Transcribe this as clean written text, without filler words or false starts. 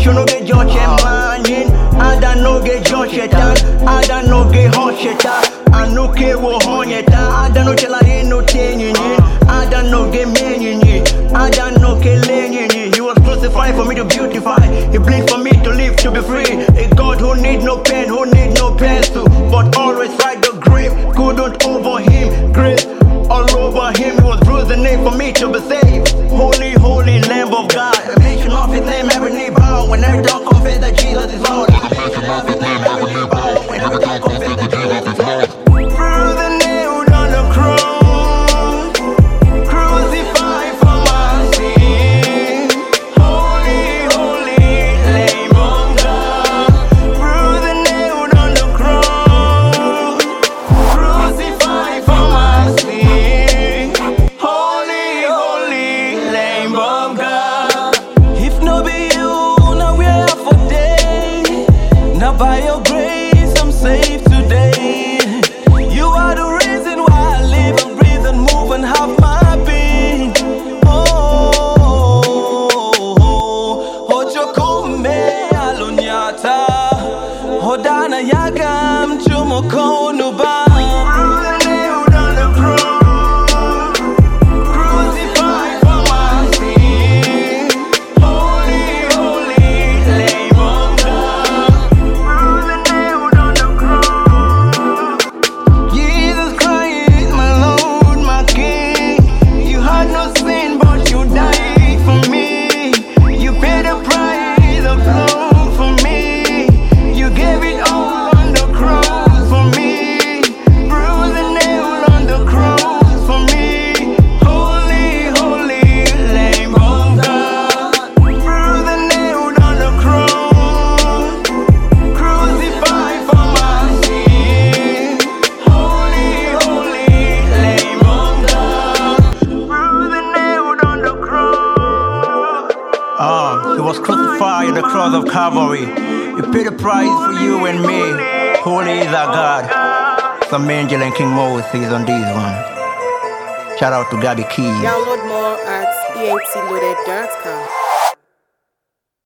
you no get George Manning. I don't know get George Shetan. I don't know get Hot Shetan. I no care what Honyeta. I don't know till I ain't no tenny. I don't know get many. I don't know get lenny. He was crucified for me to beautify. He bled for me to live, to be free. A God who need no pen, who need no pencil, but always fight the grave. Couldn't over him, grace all over him. He was bruised the name for me to be saved. Holy, holy Lamb of God. I mention of his name, every knee bow. When every tongue confess that Jesus is Lord. When every tongue confess that Jesus is Lord. Through the nail on the cross, crucified for my sin. Holy, holy Lamb of God. Through the nail on the cross, crucified for my sin. Holy, holy Lamb of God. If no be you, now we are for day. Now by your grace I'm saved today. You are the reason why I live and breathe and move and have my being. Ochokume alunyata, hodana yagam chumoko nuba. Crucified for my sin. Holy, holy Lamb of God. Through the nail on the cross. Jesus Christ, my Lord, my King. You had no sin, but you died for me. You paid the price of love for me. You gave it all on the cross for me. Through the nail on the cross for me. Holy, holy Lamb of God. Through the nail on the cross, crucified for my sin. Holy, holy Lamb of God. Through the nail on the cross. He was crucified on the cross of Calvary. He paid the price for you and me. Holy is our God. Some angel and King Moses on this one. Shout out to Gabby Keys. Download more at entloaded.com.